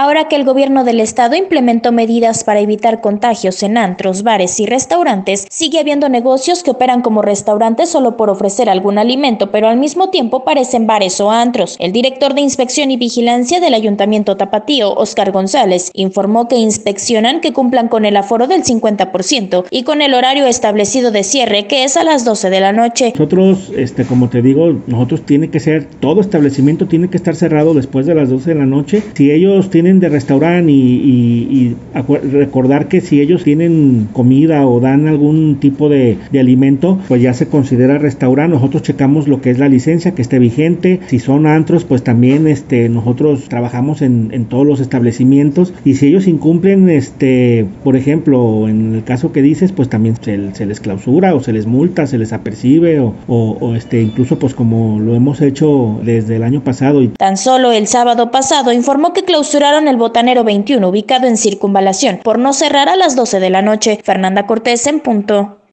Ahora que el gobierno del estado implementó medidas para evitar contagios en antros, bares y restaurantes, sigue habiendo negocios que operan como restaurantes solo por ofrecer algún alimento, pero al mismo tiempo parecen bares o antros. El director de Inspección y Vigilancia del Ayuntamiento Tapatío, Óscar González, informó que inspeccionan que cumplan con el aforo del 50% y con el horario establecido de cierre, que es a las 12 de la noche. Nosotros, como te digo, tiene que ser, todo establecimiento tiene que estar cerrado después de las 12 de la noche. Si ellos tienen de restaurante y recordar que si ellos tienen comida o dan algún tipo de alimento, pues ya se considera restaurante. Nosotros checamos lo que es la licencia, que esté vigente. Si son antros, pues también nosotros trabajamos en todos los establecimientos, y si ellos incumplen, por ejemplo, en el caso que dices, pues también se les clausura o se les multa, se les apercibe o incluso pues como lo hemos hecho desde el año pasado. Tan solo el sábado pasado informó que clausuraron el Botanero 21 ubicado en Circunvalación por no cerrar a las 12 de la noche. Fernanda Cortés en punto.